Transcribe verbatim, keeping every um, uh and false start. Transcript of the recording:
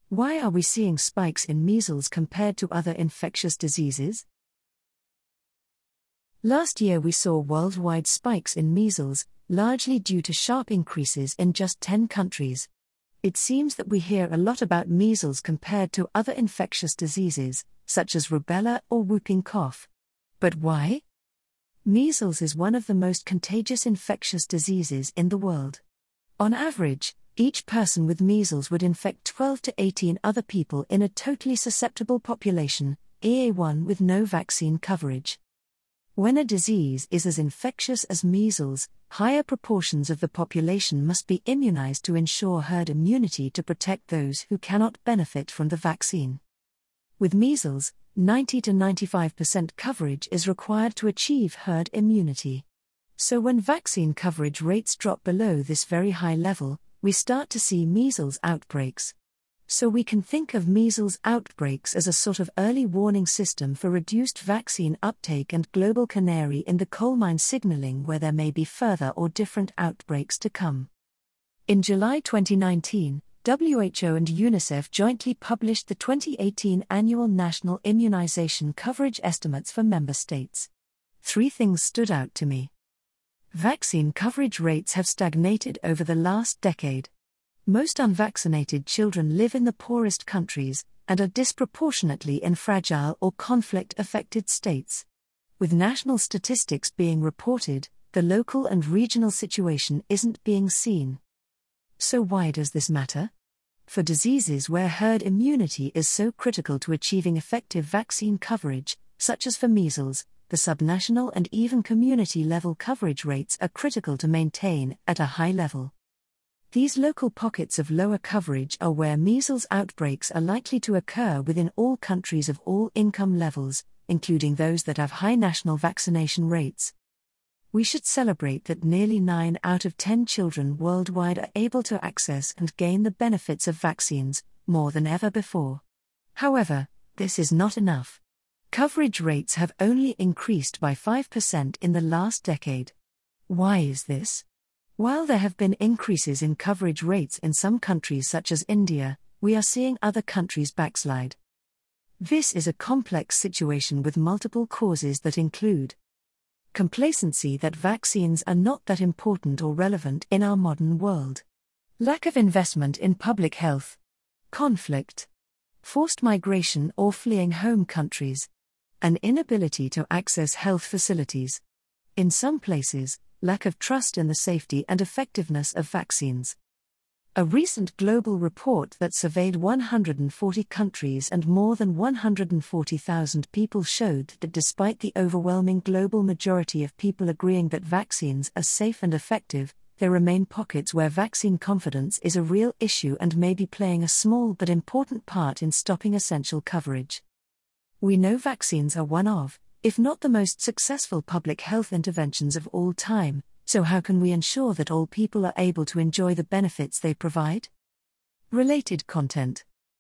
Why are we seeing spikes in measles compared to other infectious diseases? Last year we saw worldwide spikes in measles, largely due to sharp increases in just ten countries. It seems that we hear a lot about measles compared to other infectious diseases, such as rubella or whooping cough. But why? Measles is one of the most contagious infectious diseases in the world. On average, each person with measles would infect twelve to eighteen other people in a totally susceptible population, E A one with no vaccine coverage. When a disease is as infectious as measles, higher proportions of the population must be immunized to ensure herd immunity to protect those who cannot benefit from the vaccine. With measles, ninety to ninety-five percent coverage is required to achieve herd immunity. So when vaccine coverage rates drop below this very high level, we start to see measles outbreaks. So we can think of measles outbreaks as a sort of early warning system for reduced vaccine uptake and global canary in the coal mine signaling where there may be further or different outbreaks to come. In July twenty nineteen, W H O and UNICEF jointly published the twenty eighteen Annual National Immunization Coverage Estimates for member states. Three things stood out to me. Vaccine coverage rates have stagnated over the last decade. Most unvaccinated children live in the poorest countries and are disproportionately in fragile or conflict-affected states. With national statistics being reported, the local and regional situation isn't being seen. So why does this matter? For diseases where herd immunity is so critical to achieving effective vaccine coverage, such as for measles, the subnational and even community-level coverage rates are critical to maintain at a high level. These local pockets of lower coverage are where measles outbreaks are likely to occur within all countries of all income levels, including those that have high national vaccination rates. We should celebrate that nearly nine out of ten children worldwide are able to access and gain the benefits of vaccines, more than ever before. However, this is not enough. Coverage rates have only increased by five percent in the last decade. Why is this? While there have been increases in coverage rates in some countries such as India, we are seeing other countries backslide. This is a complex situation with multiple causes that include complacency that vaccines are not that important or relevant in our modern world, lack of investment in public health, conflict, forced migration or fleeing home countries, an inability to access health facilities. In some places, lack of trust in the safety and effectiveness of vaccines. A recent global report that surveyed one hundred forty countries and more than one hundred forty thousand people showed that despite the overwhelming global majority of people agreeing that vaccines are safe and effective, there remain pockets where vaccine confidence is a real issue and may be playing a small but important part in stopping essential coverage. We know vaccines are one of, if not the most successful public health interventions of all time, so how can we ensure that all people are able to enjoy the benefits they provide? Related content.